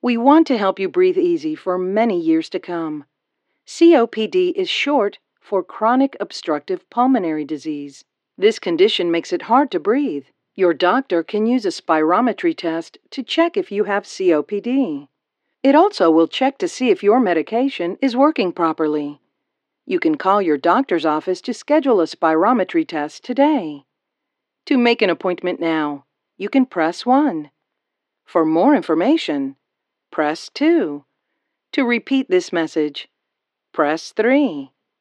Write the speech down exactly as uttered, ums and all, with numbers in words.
We want to help you breathe easy for many years to come. C O P D is short for chronic obstructive pulmonary disease. This condition makes it hard to breathe. Your doctor can use a spirometry test to check if you have C O P D. It also will check to see if your medication is working properly. You can call your doctor's office to schedule a spirometry test today. To make an appointment now, you can press one. For more information, press two. To repeat this message, press three.